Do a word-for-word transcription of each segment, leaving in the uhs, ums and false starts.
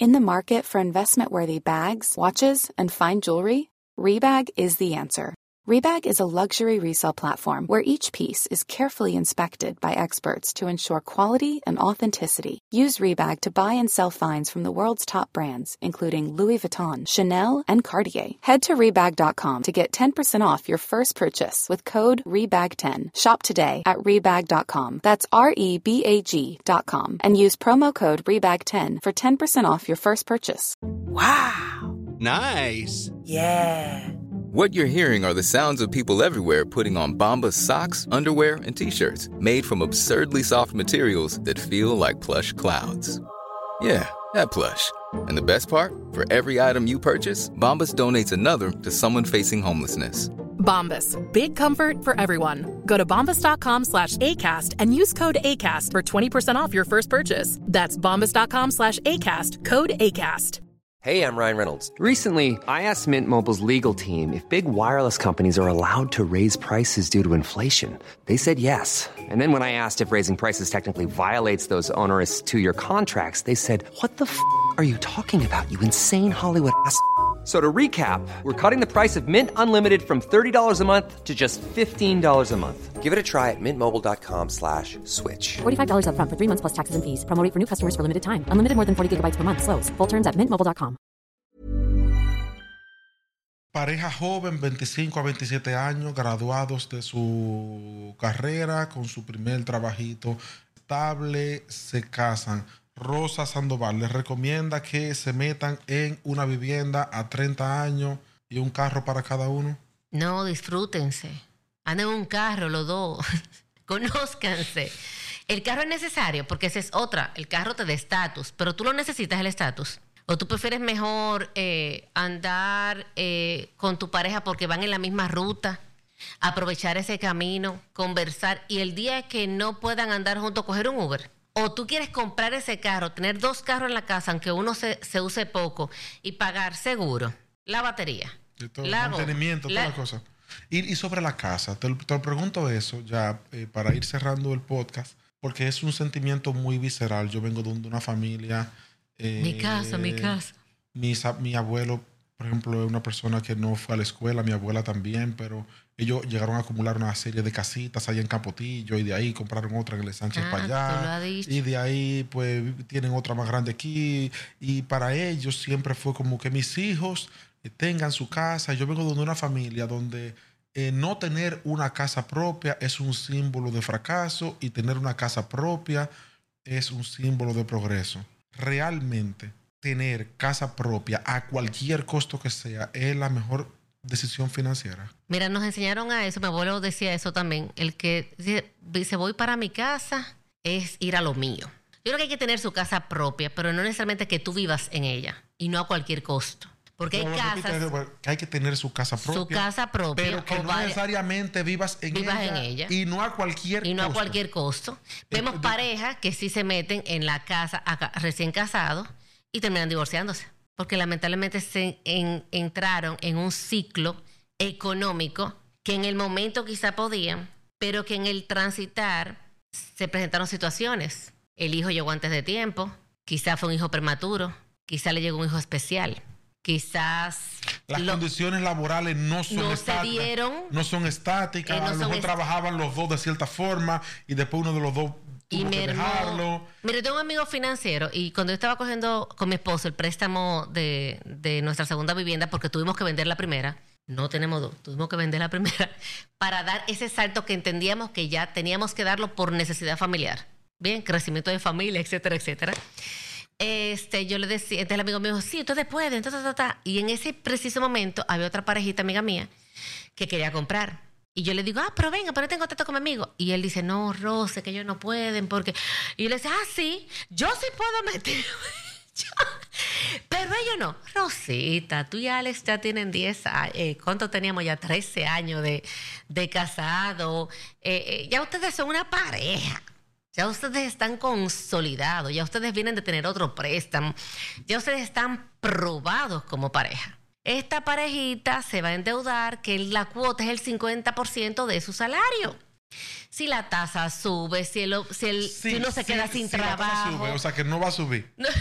In the market for investment-worthy bags, watches, and fine jewelry, Rebag is the answer. Rebag is a luxury resale platform where each piece is carefully inspected by experts to ensure quality and authenticity. Use Rebag to buy and sell finds from the world's top brands, including Louis Vuitton, Chanel, and Cartier. Head to Rebag dot com to get ten percent off your first purchase with code Rebag ten. Shop today at Rebag dot com. That's R E B A G dot com. And use promo code Rebag ten for ten percent off your first purchase. Wow! Nice! Yeah! What you're hearing are the sounds of people everywhere putting on Bombas socks, underwear, and T-shirts made from absurdly soft materials that feel like plush clouds. Yeah, that plush. And the best part? For every item you purchase, Bombas donates another to someone facing homelessness. Bombas. Big comfort for everyone. Go to bombas.com slash ACAST and use code ACAST for twenty percent off your first purchase. That's bombas.com slash ACAST. Code ACAST. Hey, I'm Ryan Reynolds. Recently, I asked Mint Mobile's legal team if big wireless companies are allowed to raise prices due to inflation. They said yes. And then when I asked if raising prices technically violates those onerous two-year contracts, they said, what the f*** are you talking about, you insane Hollywood ass f- So to recap, we're cutting the price of Mint Unlimited from thirty dollars a month to just fifteen dollars a month. Give it a try at mintmobile.com slash switch. forty-five dollars up front for three months plus taxes and fees. Promo rate for new customers for limited time. Unlimited more than forty gigabytes per month. Slows full terms at mint mobile dot com. Pareja joven, veinticinco a veintisiete años, graduados de su carrera, con su primer trabajito estable, se casan. Rosa Sandoval les recomienda que se metan en una vivienda a treinta años y un carro para cada uno. No, disfrútense. Anden en un carro los dos. Conózcanse. El carro es necesario porque esa es otra. El carro te da estatus, pero tú lo necesitas el estatus. O tú prefieres mejor eh, andar eh, con tu pareja porque van en la misma ruta, aprovechar ese camino, conversar y el día que no puedan andar juntos, coger un Uber. O tú quieres comprar ese carro, tener dos carros en la casa, aunque uno se, se use poco, y pagar seguro, la batería, y todo, la mantenimiento, la... todas las cosas. Y, y sobre la casa, te, te pregunto eso ya eh, para ir cerrando el podcast, porque es un sentimiento muy visceral. Yo vengo de, un, de una familia... Eh, mi casa, mi casa. Mi, mi abuelo, por ejemplo, es una persona que no fue a la escuela, mi abuela también, pero ellos llegaron a acumular una serie de casitas allá en Capotillo y de ahí compraron otra en el Sánchez ah, para allá. Y de ahí pues tienen otra más grande aquí. Y para ellos siempre fue como que mis hijos tengan su casa. Yo vengo de una familia donde eh, no tener una casa propia es un símbolo de fracaso y tener una casa propia es un símbolo de progreso. Realmente tener casa propia a cualquier costo que sea es la mejor decisión financiera. Mira, nos enseñaron a eso, mi abuelo decía eso también, el que dice voy para mi casa es ir a lo mío. Yo creo que hay que tener su casa propia, pero no necesariamente que tú vivas en ella y no a cualquier costo. Porque hay no, casas... Que hay que tener su casa propia. Su casa propia. Pero que no vaya, necesariamente vivas, en, vivas ella, en ella. Y no a cualquier Y no costo. a cualquier costo. Vemos eh, parejas que sí se meten en la casa acá, recién casados y terminan divorciándose. Porque lamentablemente se en, entraron en un ciclo económico que en el momento quizá podían, pero que en el transitar se presentaron situaciones. El hijo llegó antes de tiempo, quizá fue un hijo prematuro, quizá le llegó un hijo especial. Quizás las lo, condiciones laborales no son no estáticas, se dieron, no son estáticas, eh, no a lo mejor est- trabajaban los dos de cierta forma y después uno de los dos tuvo que dejarlo. Mire, tengo un amigo financiero y cuando yo estaba cogiendo con mi esposo el préstamo de, de nuestra segunda vivienda, porque tuvimos que vender la primera, no tenemos dos, tuvimos que vender la primera para dar ese salto que entendíamos que ya teníamos que darlo por necesidad familiar, bien, crecimiento de familia, etcétera, etcétera. Este, yo le decía, entonces el amigo me dijo, sí, ustedes pueden, entonces, ta, ta, ta. Y en ese preciso momento había otra parejita amiga mía que quería comprar. Y yo le digo, ah, pero venga, pero tengo contacto con mi amigo. Y él dice, no, Rose, que ellos no pueden porque... Y yo le decía, ah, sí, yo sí puedo meter. Pero ellos no. Rosita, tú y Alex ya tienen diez años. Eh, ¿Cuánto teníamos ya? trece años de, de casado. Eh, eh, ya ustedes son una pareja. Ya ustedes están consolidados, ya ustedes vienen de tener otro préstamo, ya ustedes están probados como pareja. Esta parejita se va a endeudar, que la cuota es el cincuenta por ciento de su salario. Si la tasa sube, si, el, si, el, sí, si uno se sí, queda sin sí, trabajo... La tasa sube, o sea que no va a subir. No,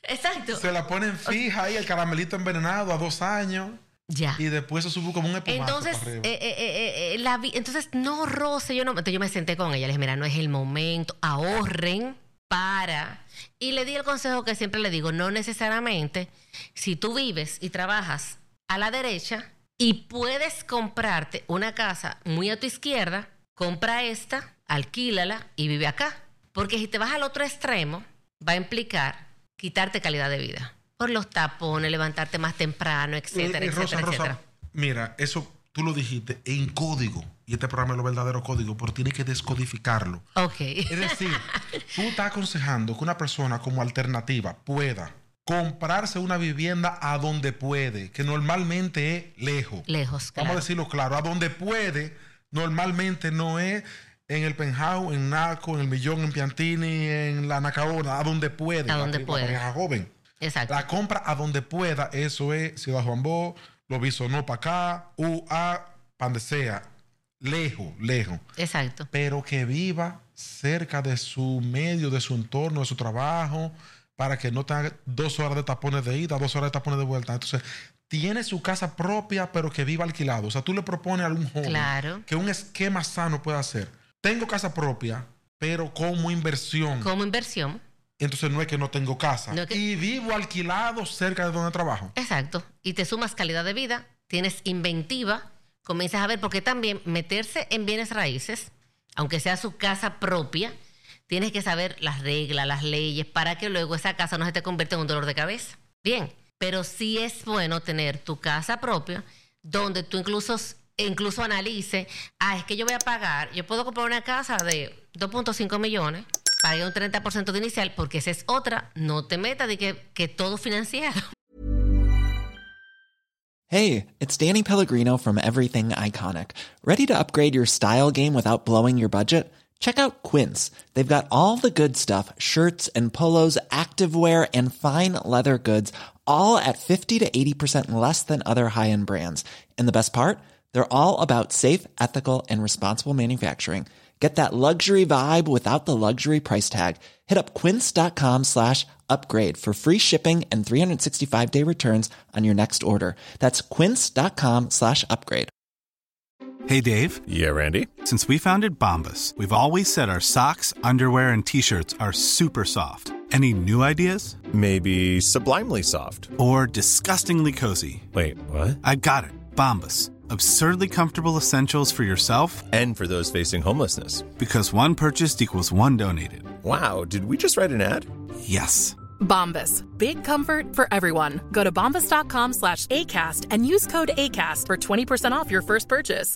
Exacto. Se la ponen fija ahí, el caramelito envenenado a dos años. Ya. Y después se sube como un espumazo Entonces, para arriba. eh, eh, eh, eh, la vi- entonces no roce, yo no. Entonces yo me senté con ella, le dije, mira, no es el momento, ahorren para. Y le di el consejo que siempre le digo, no necesariamente, si tú vives y trabajas a la derecha y puedes comprarte una casa muy a tu izquierda, compra esta, alquílala y vive acá. Porque si te vas al otro extremo, va a implicar quitarte calidad de vida. Por los tapones, levantarte más temprano, etcétera, Y- y etcétera, Rosa, Rosa, etcétera. mira, eso tú lo dijiste en código. Y este programa es lo verdadero código, pero tienes que descodificarlo. Ok. Es decir, tú estás aconsejando que una persona como alternativa pueda comprarse una vivienda a donde puede, que normalmente es lejos. Lejos, claro. Vamos a decirlo claro, a donde puede, normalmente no es en el penthouse, en Naco, en el Millón, en Piantini, en la Nacaona, a donde puede. A la- donde la puede. pareja joven. Exacto. La compra a donde pueda, eso es Ciudad Juan Bó, lo Bisonó para acá, U A, donde sea, lejos, lejos. Exacto. Pero que viva cerca de su medio, de su entorno, de su trabajo, para que no tenga dos horas de tapones de ida, dos horas de tapones de vuelta. Entonces, tiene su casa propia, pero que viva alquilado. O sea, tú le propones a algún joven Claro. que un esquema sano pueda hacer. Tengo casa propia, pero como inversión. Como inversión. Entonces no es que no tengo casa. No es que- Y vivo alquilado cerca de donde trabajo. Exacto. Y te sumas calidad de vida, tienes inventiva, comienzas a ver, porque también meterse en bienes raíces, aunque sea su casa propia, tienes que saber las reglas, las leyes, para que luego esa casa no se te convierta en un dolor de cabeza. Bien, pero sí es bueno tener tu casa propia, donde tú incluso, incluso analices, ah, es que yo voy a pagar, yo puedo comprar una casa de dos punto cinco millones, pagué un treinta por ciento de inicial, porque esa es otra, no te metas de que, que todo financiado. Hey, it's Danny Pellegrino from Everything Iconic. ¿Ready to upgrade your style game without blowing your budget? Check out Quince. They've got all the good stuff, shirts and polos, activewear, and fine leather goods, all at fifty to eighty percent less than other high-end brands. And the best part? They're all about safe, ethical, and responsible manufacturing. Get that luxury vibe without the luxury price tag. Hit up quince.com slash upgrade for free shipping and three sixty-five day returns on your next order. That's quince.com slash upgrade. Hey, Dave. Yeah, Randy. Since we founded Bombas, we've always said our socks, underwear, and T-shirts are super soft. Any new ideas? Maybe sublimely soft. Or disgustingly cozy. Wait, what? I got it. Bombas. Absurdly comfortable essentials for yourself And for those facing homelessness. because one purchased equals one donated. Wow, did we just write an ad? Yes. Bombas. Big comfort for everyone. Go to bombas.com slash ACAST and use code ACAST for twenty percent off your first purchase.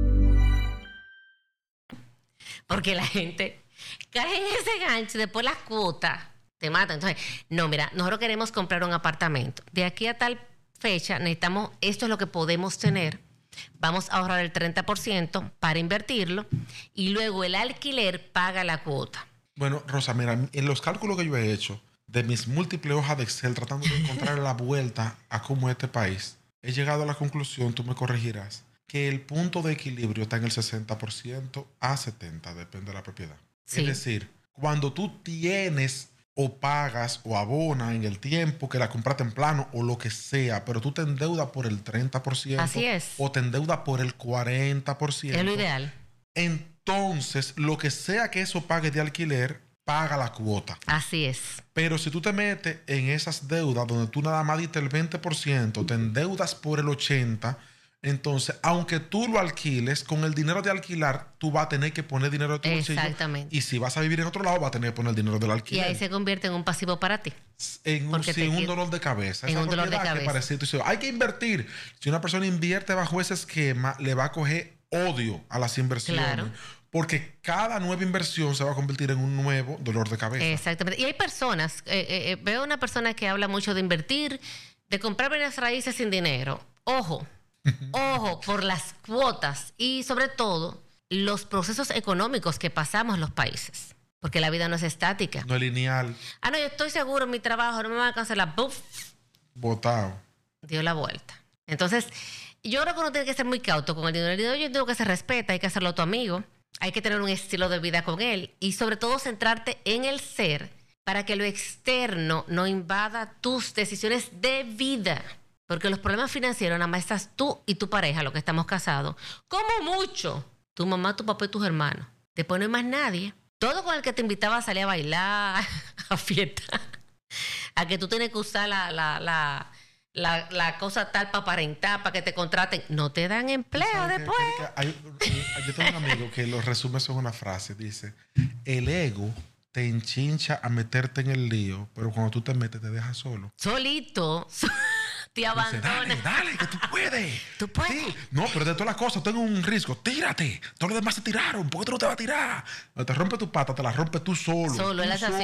Porque la gente cae en ese gancho y después las cuotas te matan. Entonces, no, mira, nosotros queremos comprar un apartamento. De aquí a tal fecha necesitamos, esto es lo que podemos tener. Vamos a ahorrar el treinta por ciento para invertirlo y luego el alquiler paga la cuota. Bueno, Rosa, mira, en los cálculos que yo he hecho de mis múltiples hojas de Excel tratando de encontrar la vuelta a cómo es este país, he llegado a la conclusión, tú me corregirás, que el punto de equilibrio está en el sesenta por ciento a setenta por ciento, depende de la propiedad. Sí. Es decir, cuando tú tienes o pagas o abonas en el tiempo que la compraste en plano o lo que sea, pero tú te endeudas por el treinta por ciento. Así es. O te endeudas por el cuarenta por ciento. Es lo ideal. Entonces, lo que sea que eso pague de alquiler, paga la cuota. Así es. Pero si tú te metes en esas deudas donde tú nada más diste el veinte por ciento, te endeudas por el ochenta por ciento, entonces, aunque tú lo alquiles, con el dinero de alquilar, tú vas a tener que poner dinero de tu bolsillo. Exactamente. Y si vas a vivir en otro lado, vas a tener que poner el dinero del Y alquiler. ahí se convierte en un pasivo para ti. En un, Porque sí, te un queda- dolor de cabeza. en Esa un dolor de propiedad que cabeza. parece- tú dices, hay que invertir. Si una persona invierte bajo ese esquema, le va a coger odio a las inversiones. Claro. Porque cada nueva inversión se va a convertir en un nuevo dolor de cabeza. Exactamente. Y hay personas, eh, eh, eh, veo una persona que habla mucho de invertir, de comprar bienes raíces sin dinero. Ojo, ojo, por las cuotas y sobre todo los procesos económicos que pasamos en los países. Porque la vida no es estática. No es lineal, Ah, no, yo estoy seguro en mi trabajo, no me van a cancelar. ¡Buf! botado. Dio la vuelta. Entonces, yo creo que uno tiene que ser muy cauto con el dinero. El dinero yo entiendo que se respeta, hay que hacerlo a tu amigo, hay que tener un estilo de vida con él y sobre todo centrarte en el ser para que lo externo no invada tus decisiones de vida. Porque los problemas financieros nada más estás tú y tu pareja, los que estamos casados. Como mucho, tu mamá, tu papá y tus hermanos. Después no hay más nadie. Todo con el que te invitaba a salir a bailar, a fiesta, a que tú tienes que usar la, la, la, la, la cosa tal para aparentar, para que te contraten. No te dan empleo después. Que, que, que hay, yo tengo un amigo que lo resume eso en una frase. Dice, el ego te enchincha a meterte en el lío, pero cuando tú te metes te dejas solo. Solito. Te abandona. Dice, dale, dale, que tú puedes. Tú puedes. Sí. No, pero de todas las cosas, tengo un riesgo. Tírate. Todos los demás se tiraron. ¿Por qué tú no te vas a tirar? Cuando te rompe tu pata, te la rompes tú solo. Solo, él hace así.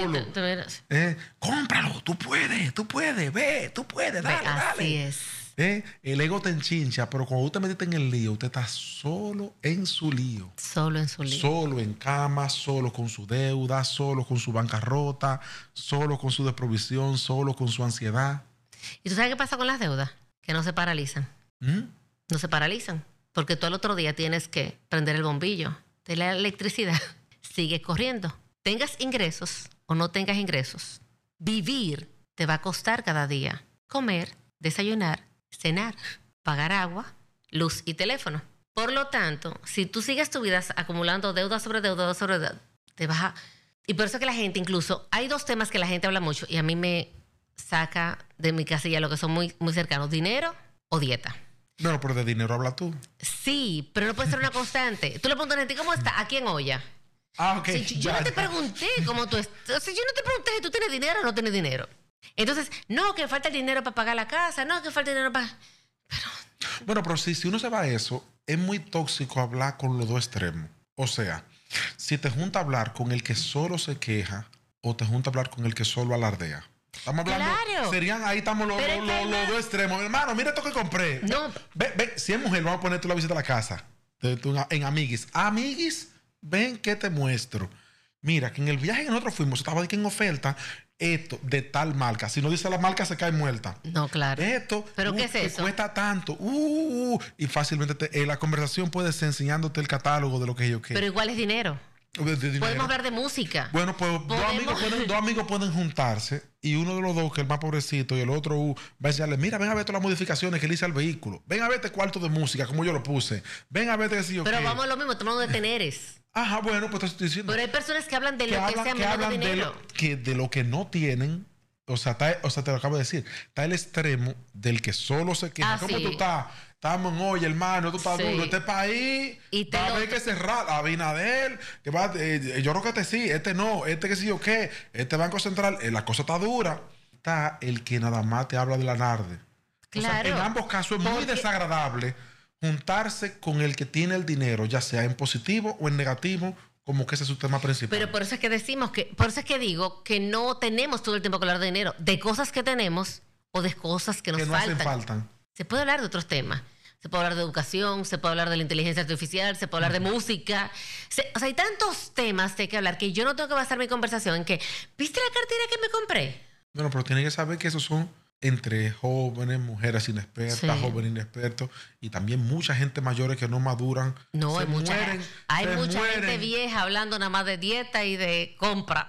Eh, cómpralo. Tú puedes, tú puedes. Ve, tú puedes. Dale, Ve, dale. así es. Eh, el ego te enchincha, pero cuando tú te metiste en el lío, usted está solo en su lío. Solo en su lío. Solo en cama, solo con su deuda, solo con su bancarrota, solo con su desprovisión, solo con su ansiedad. ¿Y tú sabes qué pasa con las deudas? Que no se paralizan. ¿Mm? No se paralizan. Porque tú al otro día tienes que prender el bombillo de la electricidad. Sigue corriendo. Tengas ingresos o no tengas ingresos. Vivir te va a costar cada día. Comer, desayunar, cenar, pagar agua, luz y teléfono. Por lo tanto, si tú sigues tu vida acumulando deuda sobre deuda sobre deuda, te vas a... Y por eso que la gente incluso... Hay dos temas que la gente habla mucho y a mí me saca de mi casilla lo que son muy, muy cercanos. Dinero o dieta. No, pero de dinero habla tú. Sí, pero no puede ser una constante. Tú le preguntas a gente, ¿cómo está? ¿A quién olla? Ah, ok. Sí, yo ya, no te ya. pregunté cómo tú estás. O sea, yo no te pregunté si tú tienes dinero o no tienes dinero. Entonces, no, que falta el dinero para pagar la casa. No, que falta el dinero para... Pero... Bueno, pero si, si uno se va a eso, es muy tóxico hablar con los dos extremos. O sea, si te junta a hablar con el que solo se queja o te junta a hablar con el que solo alardea. Estamos hablando, Claro. serían ahí estamos los, Pero los, es que los, no- los dos extremos. Hermano, mira esto que compré. No. Ven, ven, si es mujer, vamos a ponerte la visita a la casa. De- tú En, en Amiguis. Amiguis, ven que te muestro. Mira, que en el viaje que nosotros fuimos, estaba de que en oferta, esto de tal marca. Si no dice la marca, se cae muerta. No, claro. Esto, ¿Pero uh, qué es que eso? cuesta tanto. Uh, uh, y fácilmente te- eh, la conversación puede ser enseñándote el catálogo de lo que yo quiero. Pero igual es dinero. De- de dinero. Podemos hablar de música. Bueno, pues dos Podemos- amigos, pueden, dos amigos pueden juntarse y uno de los dos, que es el más pobrecito, y el otro uh, va a decirle, mira, ven a ver todas las modificaciones que le hice al vehículo. Ven a ver este cuarto de música, como yo lo puse. Ven a ver este sí o Pero qué. vamos a lo mismo, estamos hablando de teneres. Ajá, bueno, pues te estoy diciendo. Pero hay personas que hablan de que lo que hablan, sea que menos de hablan de, dinero. lo, que de lo que no tienen. O sea, está, o sea, te lo acabo de decir. Está el extremo del que solo se queja. Ah, ¿Cómo sí. tú estás? Estamos en hoy, hermano. Tú estás Sí. duro. Este país Y te va lo- a haber que cerrar. Abinader, que va, eh, yo creo que este sí, este no, este que sí o qué. Este Banco Central, eh, la cosa está dura. Está el que nada más te habla de la narde. Claro. O sea, en ambos casos es muy Porque- desagradable juntarse con el que tiene el dinero, ya sea en positivo o en negativo, como que ese es su tema principal. Pero por eso es que decimos que, por eso es que digo que no tenemos todo el tiempo que hablar de dinero, de cosas que tenemos o de cosas que nos que no faltan. hacen falta. Se puede hablar de otros temas. Se puede hablar de educación, se puede hablar de la inteligencia artificial, se puede hablar de música. Se- o sea, hay tantos temas de que hablar que yo no tengo que basar mi conversación en que, ¿viste la cartera que me compré? Bueno, pero tienen que saber que esos son entre jóvenes, mujeres inexpertas, Sí. jóvenes inexpertos y también mucha gente mayores que no maduran. No, se hay mucha, mueren, hay se mucha gente mueren. vieja hablando nada más de dieta y de compra.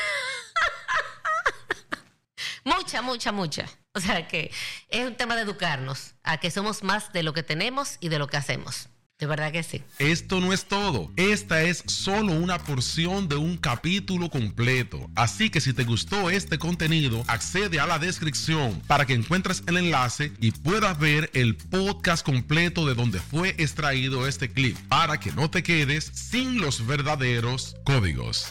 mucha, mucha, mucha. O sea que es un tema de educarnos a que somos más de lo que tenemos y de lo que hacemos. De verdad que sí. Esto no es todo. Esta es solo una porción de un capítulo completo. Así que si te gustó este contenido, accede a la descripción para que encuentres el enlace y puedas ver el podcast completo de donde fue extraído este clip, para que no te quedes sin los verdaderos códigos.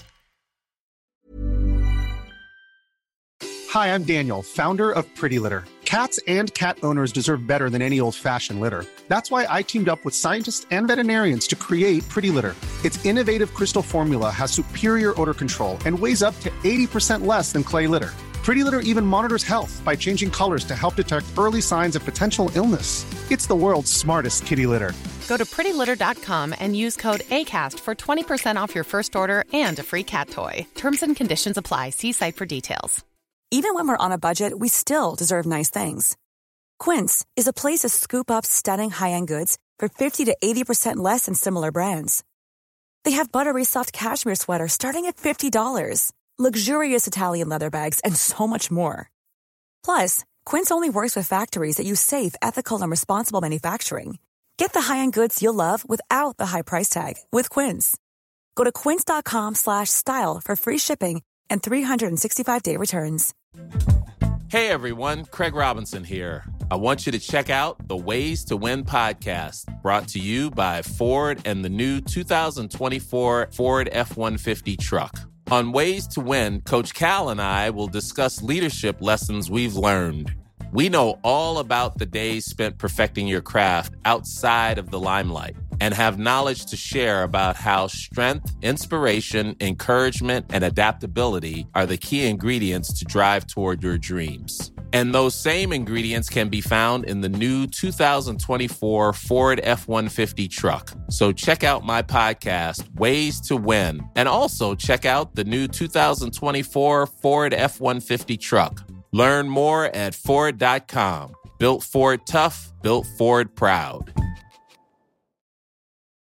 Hi, I'm Daniel, founder of Pretty Litter. Cats and cat owners deserve better than any old-fashioned litter. That's why I teamed up with scientists and veterinarians to create Pretty Litter. Its innovative crystal formula has superior odor control and weighs up to eighty percent less than clay litter. Pretty Litter even monitors health by changing colors to help detect early signs of potential illness. It's the world's smartest kitty litter. Go to pretty litter dot com and use code ACAST for twenty percent off your first order and a free cat toy. Terms and conditions apply. See site for details. Even when we're on a budget, we still deserve nice things. Quince is a place to scoop up stunning high-end goods for fifty to eighty percent less than similar brands. They have buttery soft cashmere sweaters starting at fifty dollars, luxurious Italian leather bags, and so much more. Plus, Quince only works with factories that use safe, ethical, and responsible manufacturing. Get the high-end goods you'll love without the high price tag with Quince. Go to quince.com slash style for free shipping and three sixty-five day returns. Hey everyone, Craig Robinson here. I want you to check out the Ways to Win podcast, brought to you by Ford and the new two thousand twenty-four Ford F one fifty truck. On Ways to Win, Coach Cal and I will discuss leadership lessons we've learned. We know all about the days spent perfecting your craft outside of the limelight and have knowledge to share about how strength, inspiration, encouragement, and adaptability are the key ingredients to drive toward your dreams. And those same ingredients can be found in the new two thousand twenty-four Ford F one fifty truck. So check out my podcast, Ways to Win, and also check out the new two thousand twenty-four Ford F one fifty truck. Learn more at Ford dot com. Built Ford tough, built Ford proud.